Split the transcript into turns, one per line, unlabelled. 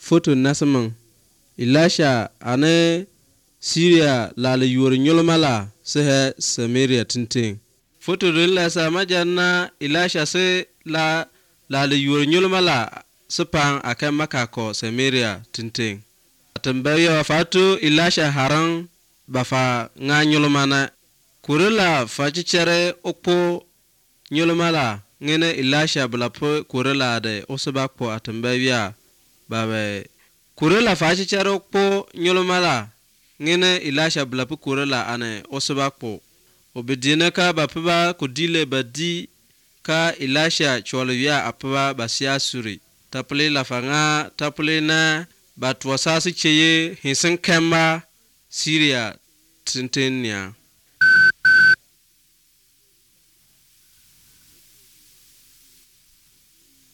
foto nasaman Elisha ane Syria la le yor nyolmala se Samaria tintin foto la sa majanna Elisha se la le yor nyolmala se pan akan makako Samaria tintin tambayo fatu Elisha haran bafa nga nyolmana kurela fachichere okpo nyolmala ngene Elisha blapo kurela de osabakpo atambaya babe kurela fachichere okpo nyolmala ngene Elisha blapo kurela ane osabakpo obedina ka bapaba kudile badi ka Elisha cholya apaba basia suri taple la fanga taple na batwasasi cheye hinsen kemba Syria tintinya